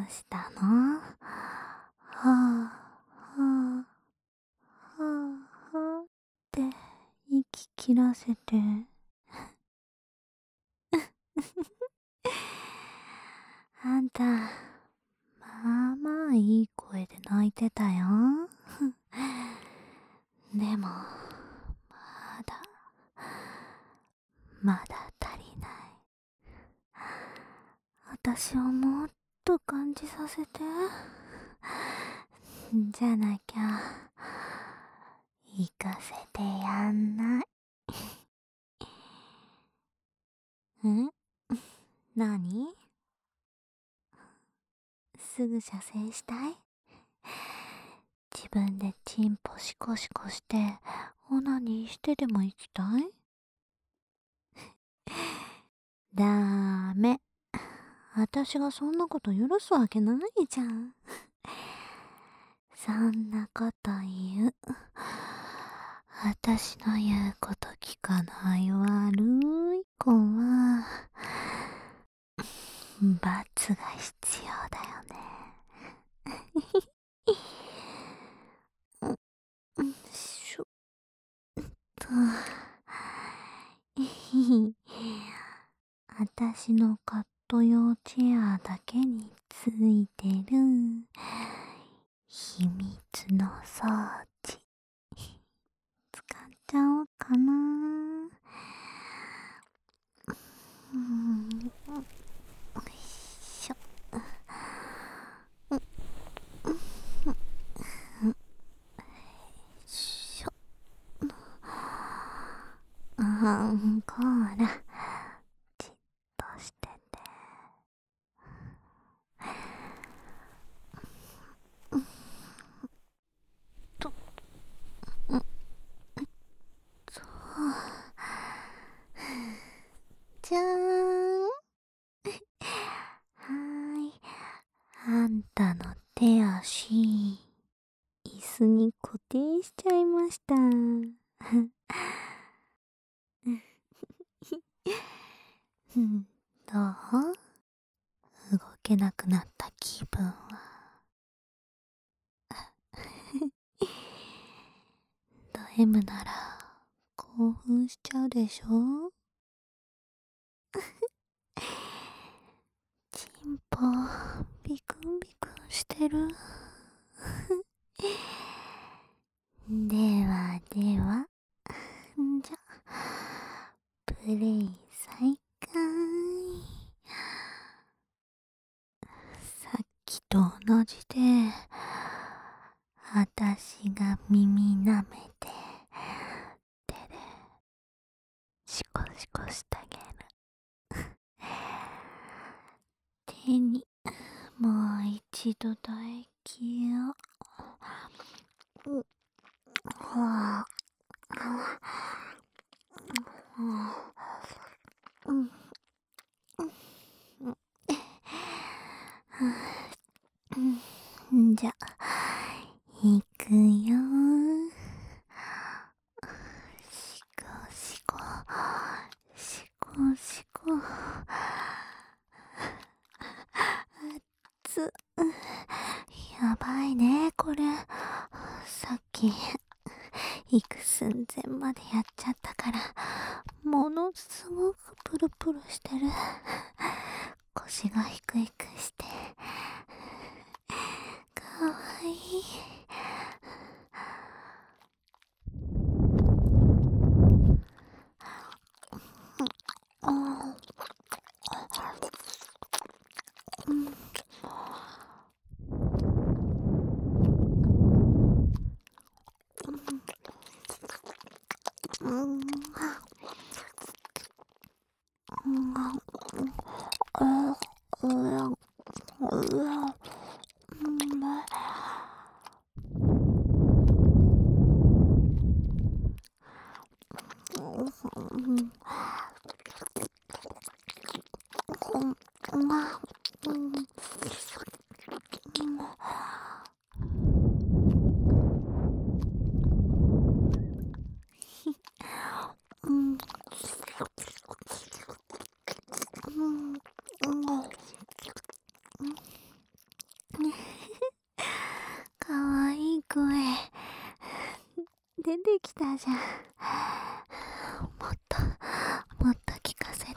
したの？はあ、はあ、はあ、はあって息切らせて。あんた、まあまあいい声で泣いてたよ。でも、だ、まだ足りない。私をもっと感じさせて。じゃなきゃ、行かせてやんない。ん？何？すぐ射精したい？自分でチンポシコシコして、オナニーしてでも行きたい？ダーメ。私がそんなこと許すわけないじゃん。そんなこと言う。私の言うこと聞かない悪い子は、罰が必要だよね。しょっと。私のカット用チェアだけについてる秘密の装置使っちゃおうかな。よいしょ。しょ。こら、じっとしてて。と、そう。じゃーん。あんたの手足、椅子に固定しちゃいました。どう？動けなくなった気分は。ド M なら興奮しちゃうでしょ？チンポビクンビクンしてる。ではでは、じゃ、プレイ再開。さっきと同じで、あたしが耳舐めて、手で、シコシコしてあげる。手に、もう一度唾液を。はあ、うん、じゃ、いくよ。シコシコ、シコシコ。つ、やばいね、これ。さっき、行く寸前までやっちゃったから、ものすごくプルプルしてる。腰がヒクヒクして、かわいい。 じゃ。もっともっと聞かせて。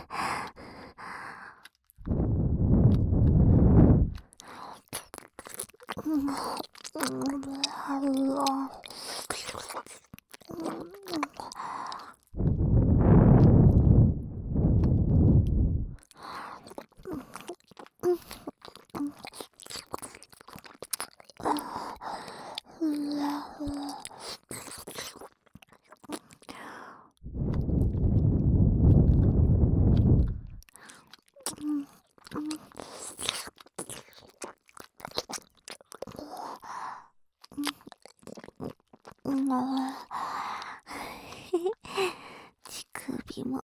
乳首も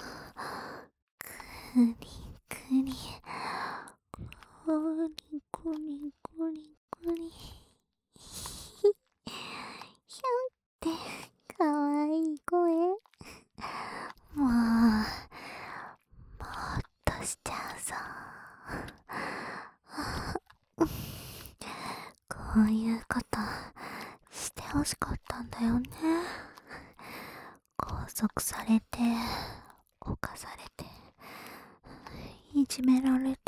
クリクリ、コリコリコリコリ、ひゃんってかわいい声。もうもっとしちゃうぞ。こういうことしてほしかったんだよね。拘束されて、侵されて、いじめられて、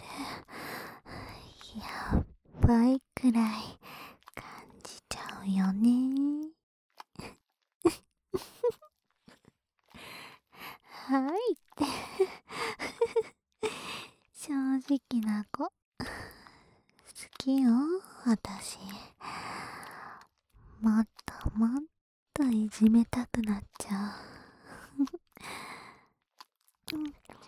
やっばいくらい感じちゃうよね。はいって正直な子好きよ、私。もっともっといじめたくなっちゃう。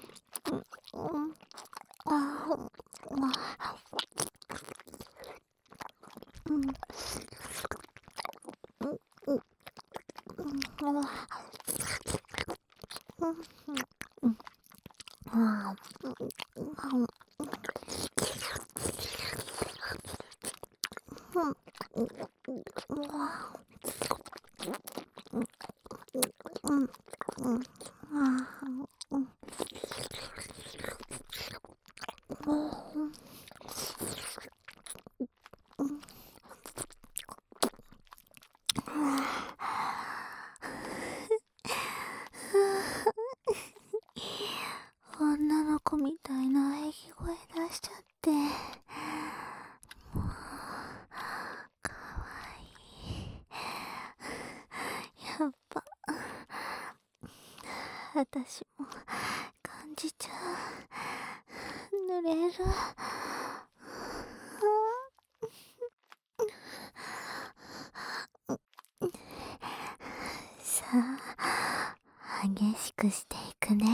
女の子みたいな喘ぎ声出しちゃって、もうかわいい。やっぱ私も感じちゃう。濡れる。さあ、激しくしていくね。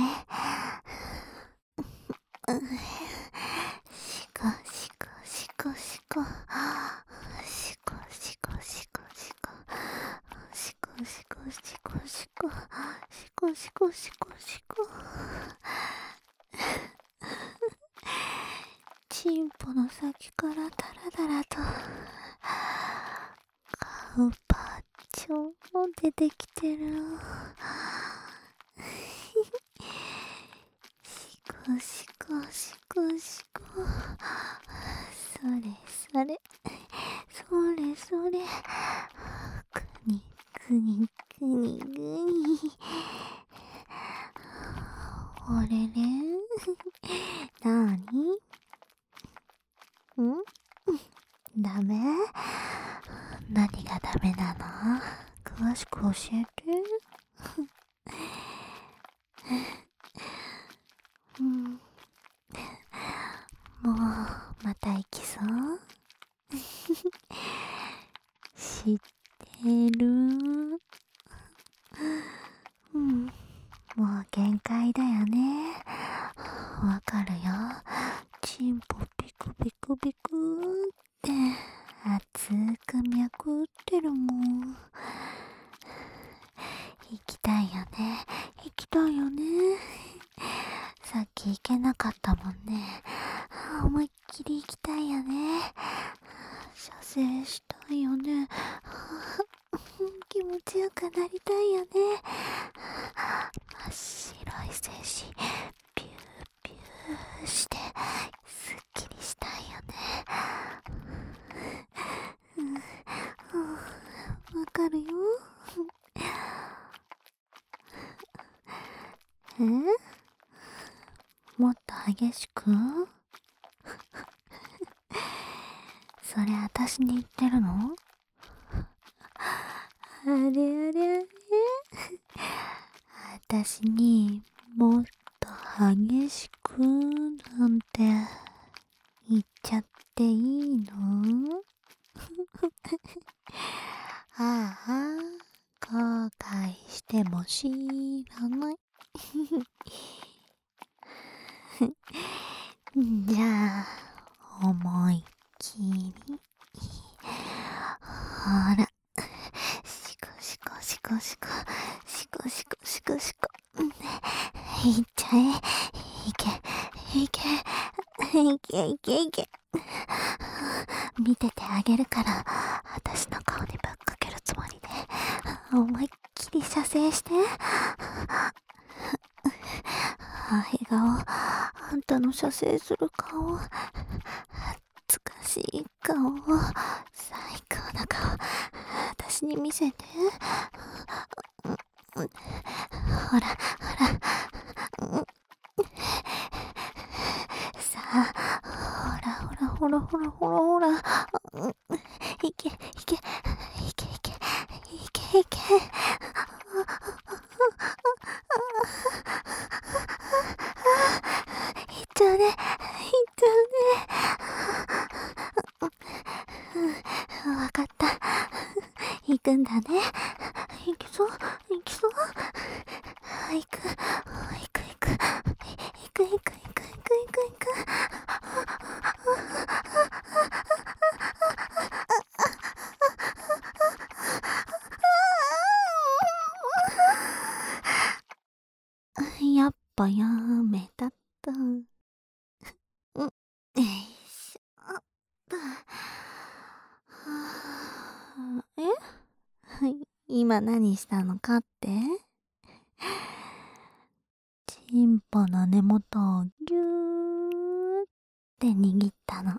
シコシコシコシコ、シコシコシコシコ、シコシコシコシコ、シコシコシコシコ。チンポの先からダラダラとカウパッチョも出てきてる。シコシコシコシコ、それそれそれそれ、くにくにくにくに、あれれなーにダメ？何がダメなの？詳しく教えて。もうまた行きそう？知ってる。もう限界だよね。わかるよ。チンポピクピクピクって熱く脈打ってるもん。行きたいよね。行きたいよね。さっき行けなかったもんね。思いっきり行きたいよね。射精したいよね。気持ちよくなりたいよね。真っ白い精子ピューピューしてすっきりしたいよね。わかるよ。 もっと激しく？それ私に言ってるの？あれあれあれ私にもっと激しくなんて言っちゃっていいの？ああ、後悔しても知らない。じゃあ、思いっきり。ほら、シコシコシコシコ、シコシコシコシコ。いっちゃえ。いけ、いけ、いけいけいけ。見ててあげるから、私の顔にぶっかけるつもりで、思いっきり射精して。笑顔、あんたの射精する顔、恥ずかしい顔、最高な顔、私に見せて。ほら、ほら、さあ、ほらほらほらほらほらほら、いけいけいけいけいけいけ。いっちゃうね、いっちゃうね。わかった。行くんだね。行くぞ、行くぞ。行く、行く、行く。行く、行く、行く、行く、行く、行く。やっぱやめたった。よいしょっと。今何したのかって？チンポの根元をギューって握ったの。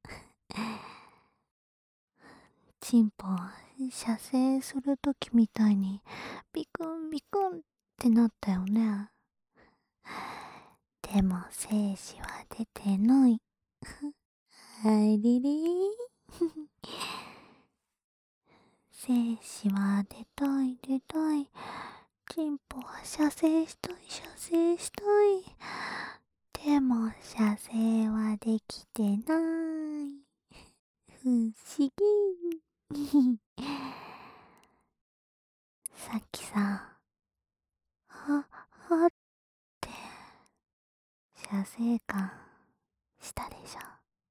チンポ射精するときみたいにビクンビクンってなったよね。でも精子は出てない。ありり精子は出たい出たい。チンポは射精したい射精したい。でも射精はできてない。不思議。さっきさ、はって射精感したでしょ。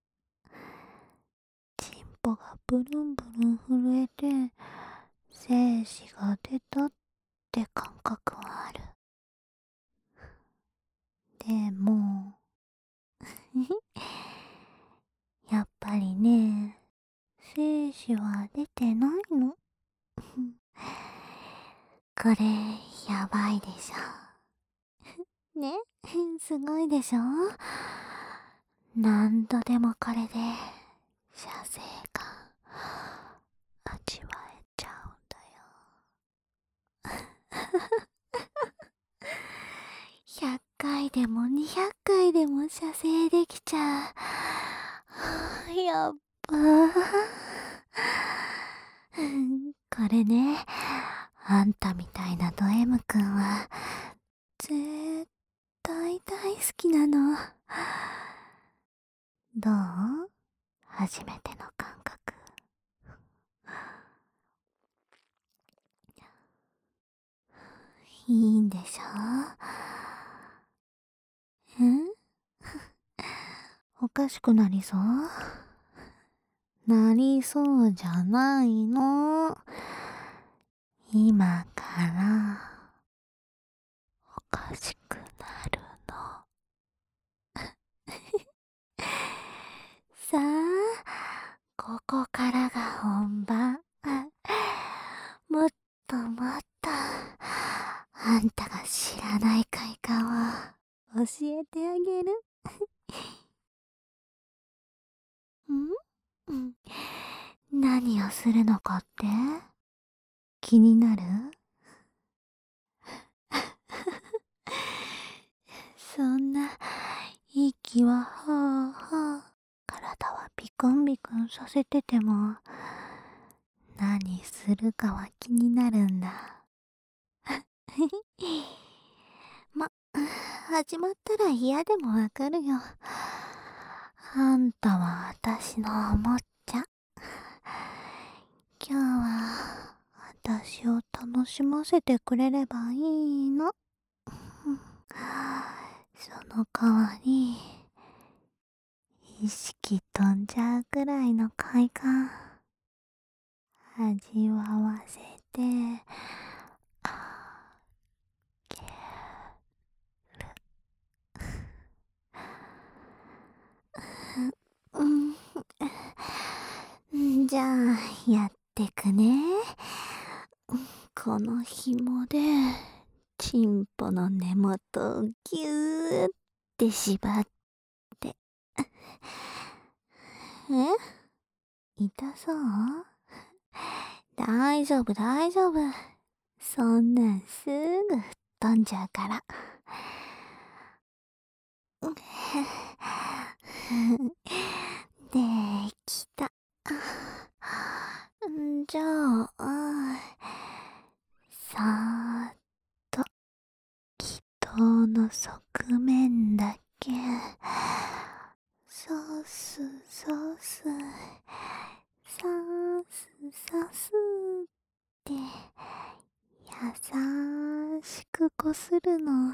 チンポがブルンブルン震えて精子が出たって感覚はある。でもやっぱりね、精子は出てないの。これやばいでしょ。ねすごいでしょ。何度でもこれで射精感味わえちゃうんだよ。100回でも200回でも射精できちゃう。やっばー。これね、あんたみたいなド M くんは絶対大好きなの。どう？初めての感覚。いいんでしょ？おかしくなりそう？なりそうじゃないの。今からおかしくなるの。さあ、ここからが本番。もっともっと、あんたが知らない快感を教えてあげる。ん？何をするのかって気になる？そんなさせてても、何するかは気になるんだ。ま、始まったら嫌でもわかるよ。あんたは私のおもちゃ。今日は私を楽しませてくれればいいの。その代わり、意識飛んじゃうくらいの快感、味わわせてあげる。じゃあ、やってくね。この紐で、チンポの根元をぎゅーって縛って。痛そう？大丈夫大丈夫。そんなんすぐ吹っ飛んじゃうから。できた。じゃあ、さーっと、祈祷の側面だけ、さすさす、さすさすって、優しくこするの。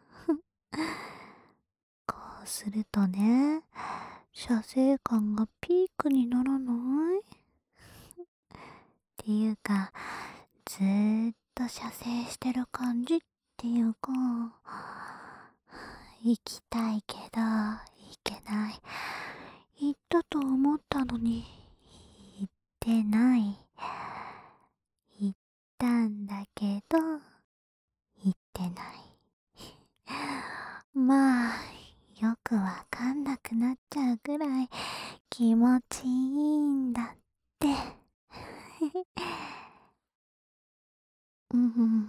こうするとね、射精感がピークにならない？っていうか、ずーっと射精してる感じっていうか、行きたいけど、行けない。行ったと思ったのに、行ってない。行ったんだけど、行ってない。まあ、よくわかんなくなっちゃうくらい気持ちいいんだって。うん、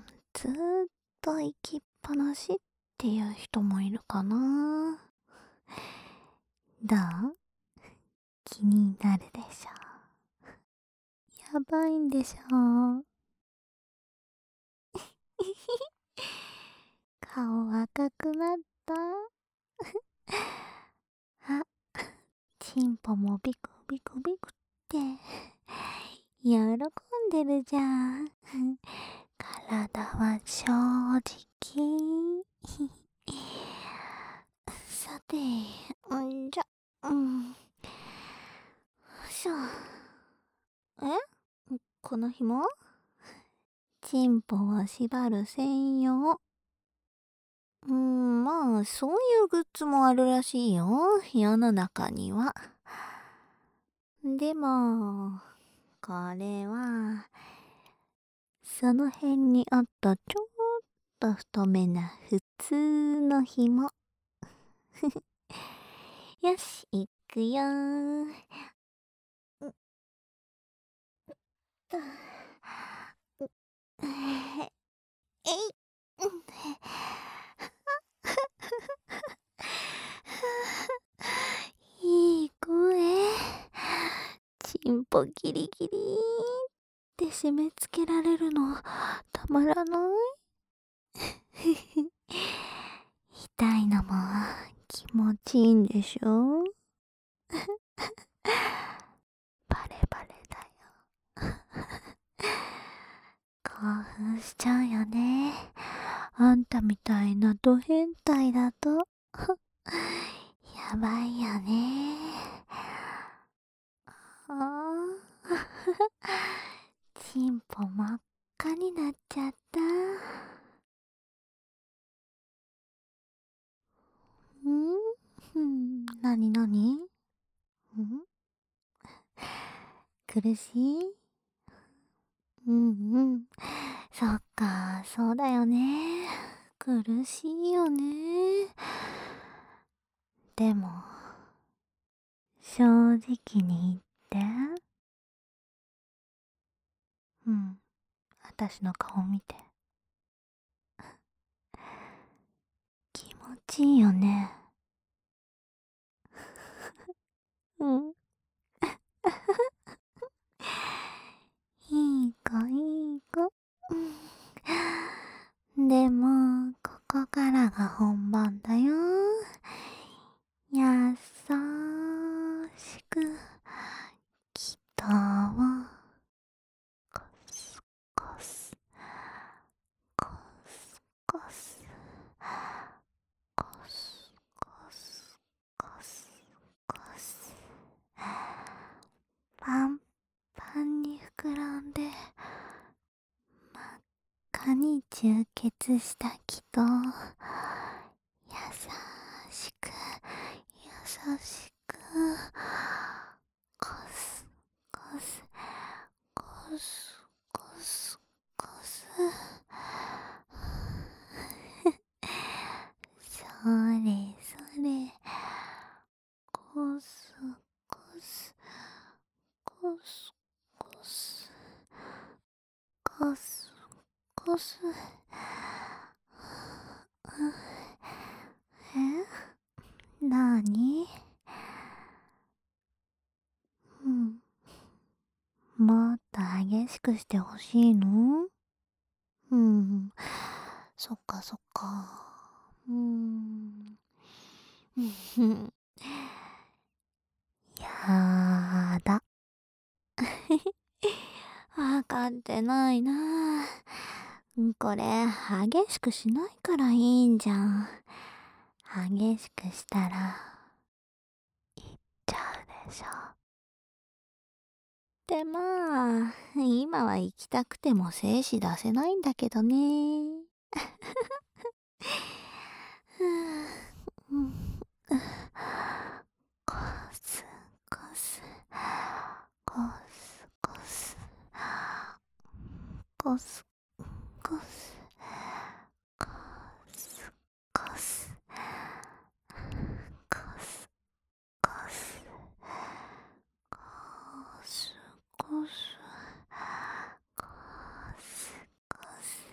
ずーっと行きっぱなしっていう人もいるかな。どう？気になるでしょ？やばいんでしょ？顔赤くなった。あ、チンポもビクビクビクって喜んでるじゃん。体は正直。さて、じゃ、しょ。この紐？チンポは縛る専用。まあ、そういうグッズもあるらしいよ。世の中には。でも、これは、その辺にあったちょっと太めな普通の紐。よし、いくよー。とえい。いい声。チンポギリギリって締め付けられるのたまらない？痛いのも気持ちいいんでしょ？バレバレだよ。興奮しちゃうよね。あんたみたいなド変態だと。やばいよね。ああ。チンポ真っ赤になっちゃった。なになに？苦しい？うんうん。そっか、そうだよね。苦しいよね。でも、正直に言って。私の顔見て。気持ちいいよね。うん。 番だよ。やさしくきたわ。コスコスコスコスコスコスコスコス、パンパンに膨らんで真っ赤に充血した気と、優しく優しくコスコスコスコスコス、それそれ、コスコスコスコスコスコス、なに？うん。もっと激しくしてほしいの？うん。そっかそっか。やだ。わかってないな。これ、激しくしないからいいんじゃん。激しくしたら、いっちゃうでしょ。で、まあ、今は行きたくても精子出せないんだけどね。うん、コスコスコスコスコスコスコスコスコスコスコスコスコスコス、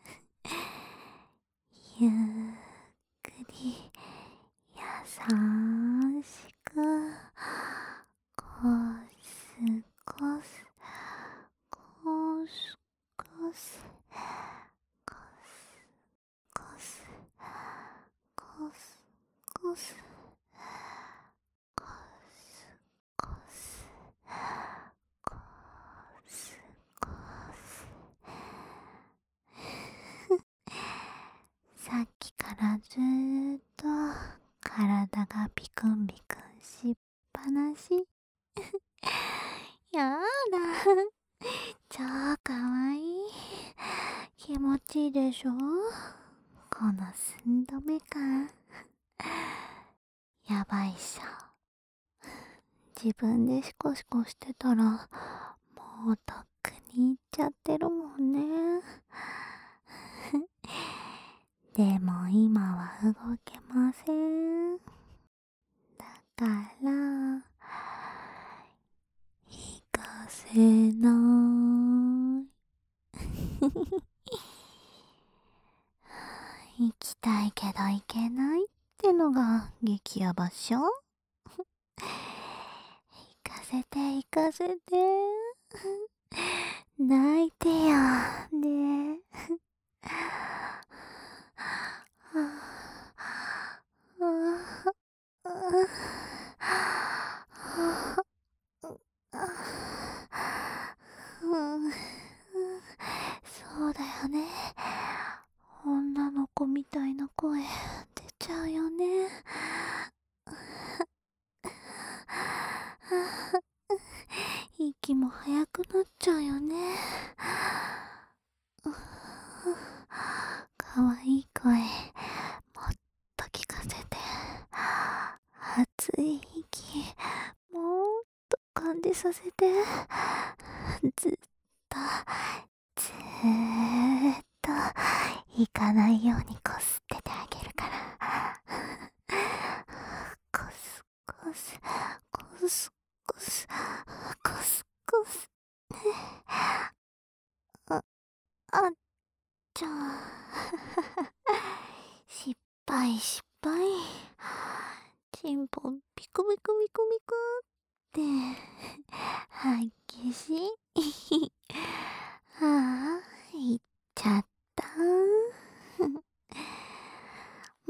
ゆっくり優しくコスコスコスコスコスコスコスコスコスコスコスコス、さっきからずーっと体がピクンピクンしっぱなし。やだ。超かわいい。気持ちいいでしょ？この寸止め感。やばいっしょ。自分でシコシコしてたら、もうとっくに行っちゃってるもんね。でも今は動けません。だから、行かせない。行きたいけど行けないってのが激ヤバっしょ。行かせて行かせて。泣いてよ。ねそうだよね。女の子みたいな声出ちゃうよね。息も早くなっちゃうよね。かわいい声、もっと聞かせて。熱い息、もっと感じさせて。ずっと、ずーっと、行かないようにこすっててあげるから。コスコス、コスコス、コスコス。あ、あっちゃー。失敗失敗。チンポピクピクピクピクって激しい。ああ、いっちゃった。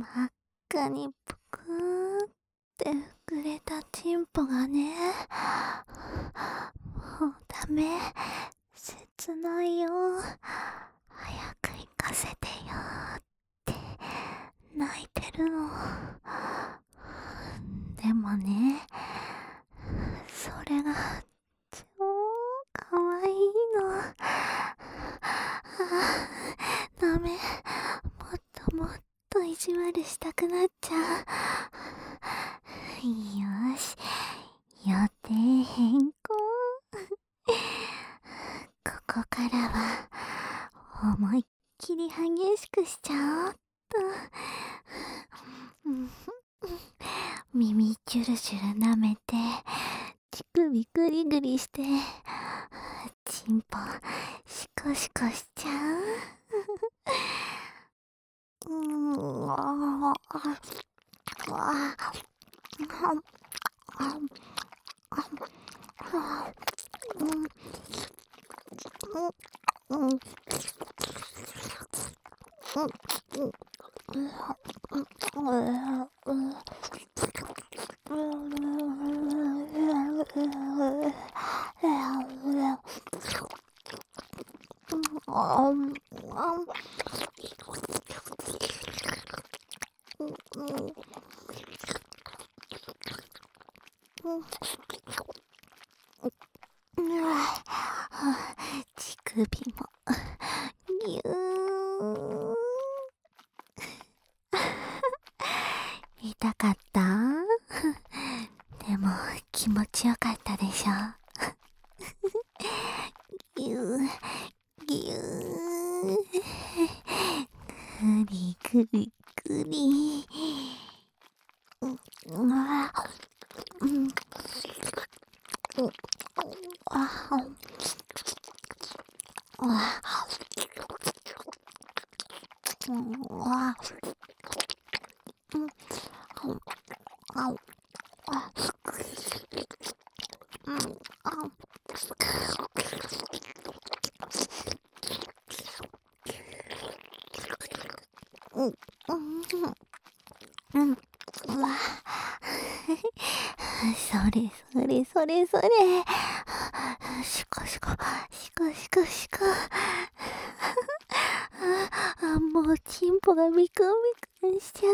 真っ赤にぷくーって膨れたチンポがね、もうダメ、切ないよ、早く行かせてよって泣いてるの。でもね、それが超かわいいの。ダメ、もっともっと意地悪したくなっちゃう。よし、予定変更。ここからは思いっきり激しくしちゃおうっと。耳チュルチュル舐めて、乳首グリグリして、チンポシコシコしちゃう。乳首もぎゅー。痛かった？でも気持ちよかったでしょ。ぎゅーぎゅー、ぐりぐりぐり。それそれそれそれ。シコシコシコシコシコ。もうチンポがビクンビクンしちゃった。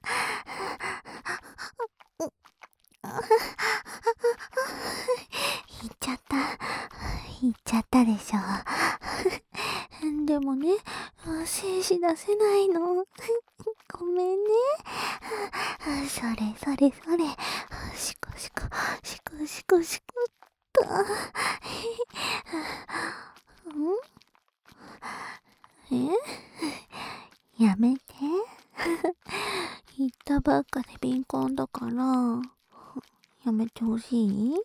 言っちゃった言っちゃったでしょ。でもね、精子出せないの。ごめんね。それそれそれ。シコシコシコシコシコっと。やめて。言ったばっかで敏感だから、やめてほしい？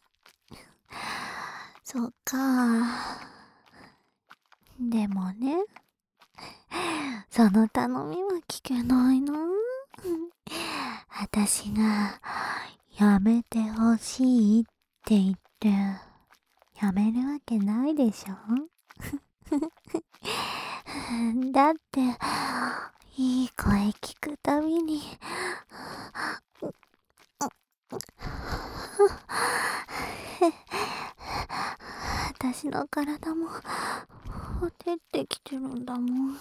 そっか。でもね、その頼みは聞けないな。私がやめてほしいって言ってやめるわけないでしょ。だっていい声聞くたびに私の体もほてってきてるんだもん。も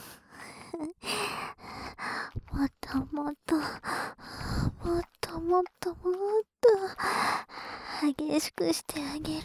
っともっともっともっともっと激しくしてあげる。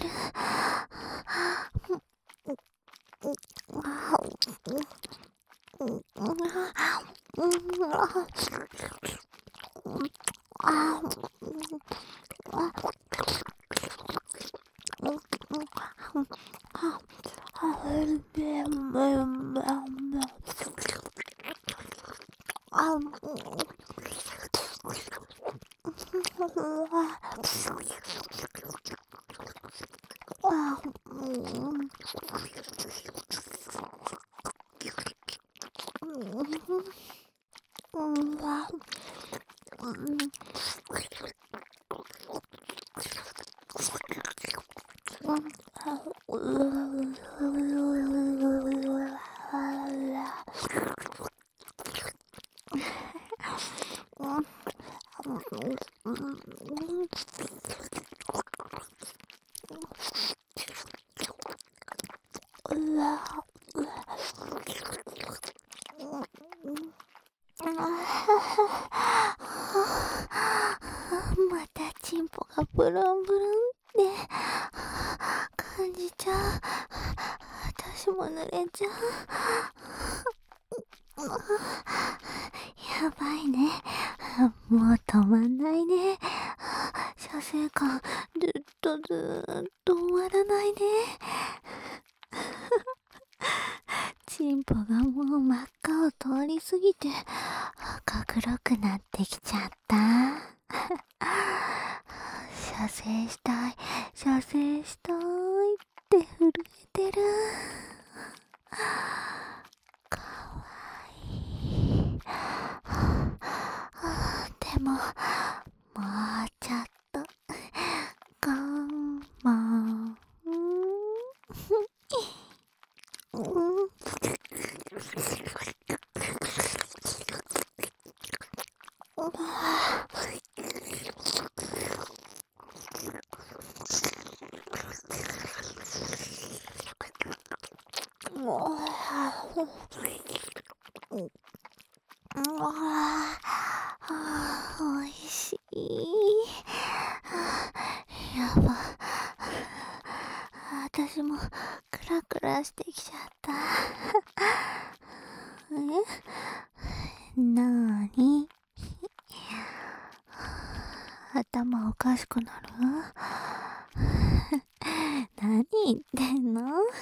またチンポがブルンブルンって感じちゃう。私も濡れちゃう。やばいね。もう止まんないね。射精感ずっと終わらないね。チンポがもう真っ赤を通り過ぎて赤黒くなってきちゃった。射精したい、射精したいって震えてる。かわいい。でも、もうちょっと我慢。おいしい。やば。私もクラクラしてきちゃった。なーに？頭おかしくなる？何言ってんの？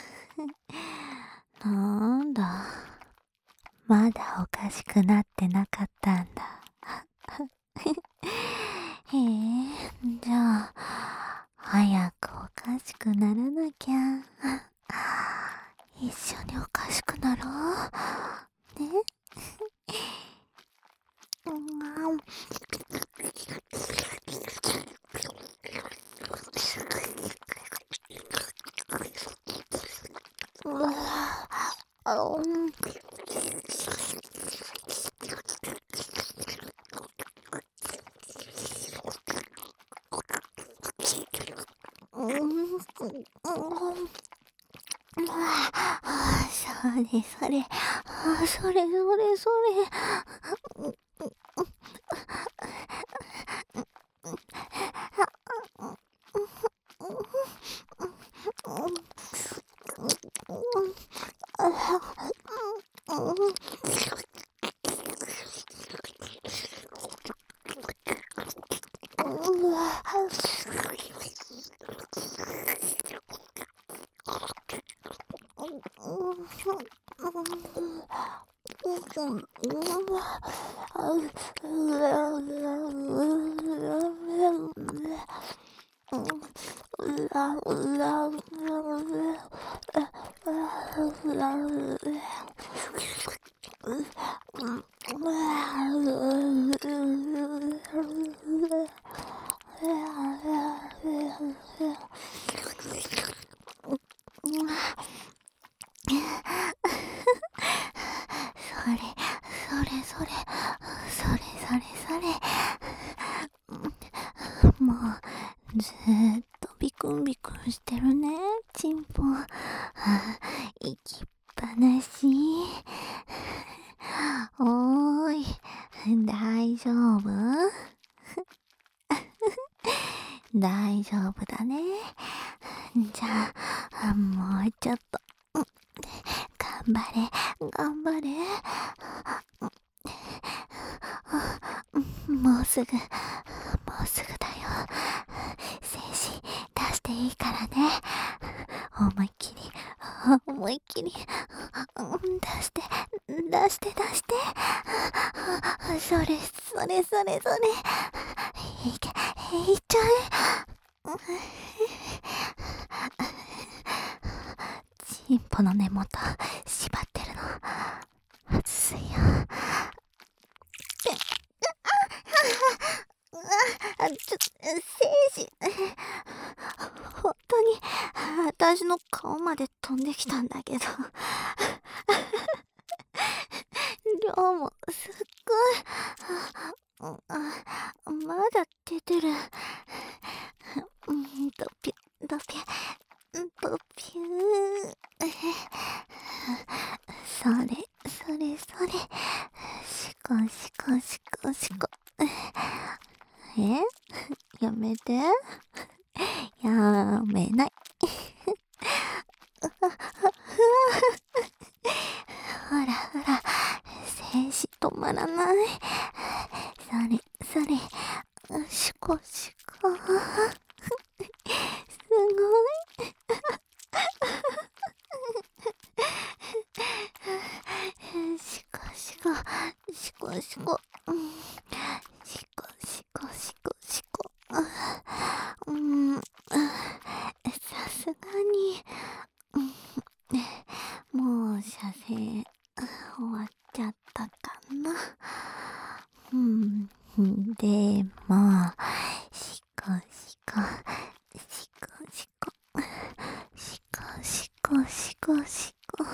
なんだ。まだおかしくなってなかったんだ。へえ、じゃあ、早くおかしくならなきゃ。一緒におかしくなろう。ね？それ。もうずーっとビクンビクンしてるね、チンポ。息っぱなし。おーい、大丈夫？大丈夫だね。じゃあ、もうちょっと。頑張れ。もうすぐだよ。精子出していいからね。思いっきり。出して。それ。いっちゃえ。チンポの根元縛ってるの外すよ。精子本当に私の顔まで飛んできたんだけど量もすっごい。 こしこしこしこ。えやめて。やめない。ほらほら、静止止まらない。それ、それ、しこしこ。すごい。しこしこ、しこしこ。しこしこしこしこ。さすがに、もう射精終わっちゃったかな。でも、しこしこ、しこしこ、しこしこしこしこ。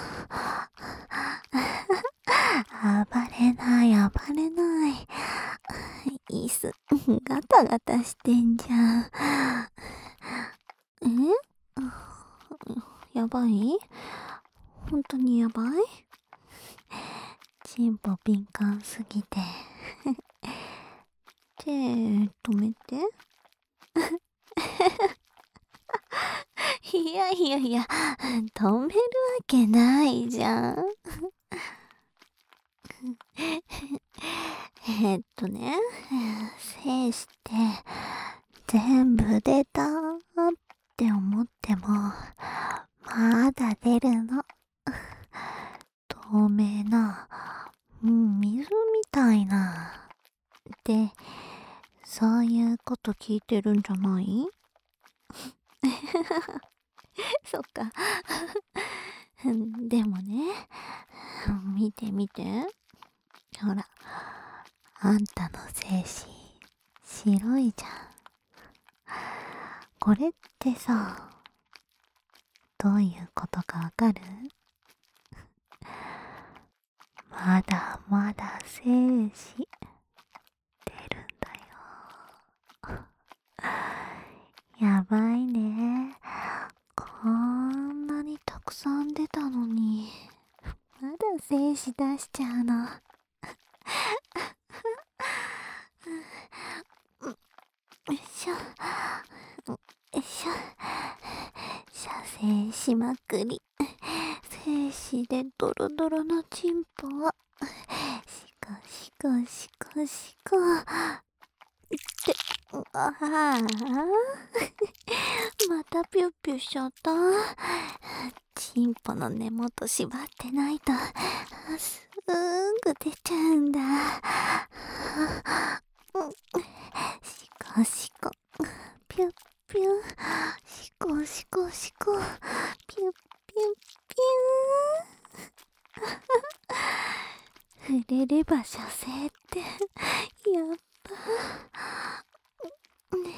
暴れない暴れない。椅子ガタガタしてんじゃん。やばい？本当にやばい？チンポ敏感すぎて。手止めて。いやいやいや、止めるわけないじゃん。精子って全部出たって思っても、まだ出るの。透明な、水みたいな。で、そういうこと聞いてるんじゃない？そっか。でもね、見て見て。ほら、あんたの精子、白いじゃん。これってさ、どういうことかわかる？まだまだ精子、出るんだよ。やばいね。こんなにたくさん出たのに、まだ精子出しちゃうの。よいしょ。よいしょ。射精しまくり。精子でドロドロのチンポを。しこしこしこしこ。って、ああ。またピュッピュしちゃった。チンポの根元縛ってないと、すぐ出ちゃうんだ。しこしこ、ピュッピュ、しこしこしこ、ピュッピュッピュー。触れれば射精って、やっぱ。ね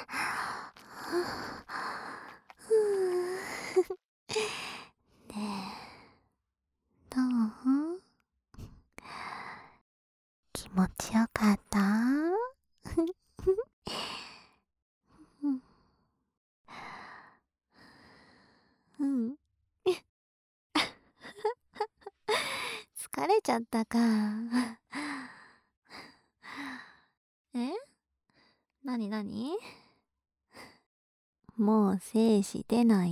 え、どう？気持ちよかった？うん。疲れちゃったか。え？なになに？もう精子出ない？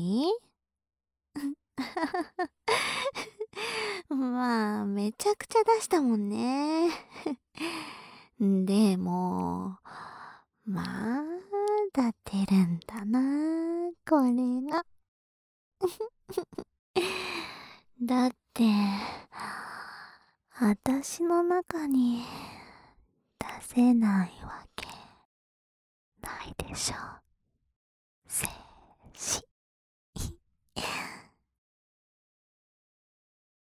まあ、めちゃくちゃ出したもんね。でも、まだ出るんだな、これが。だって、あたしの中に出せないわけないでしょ。せー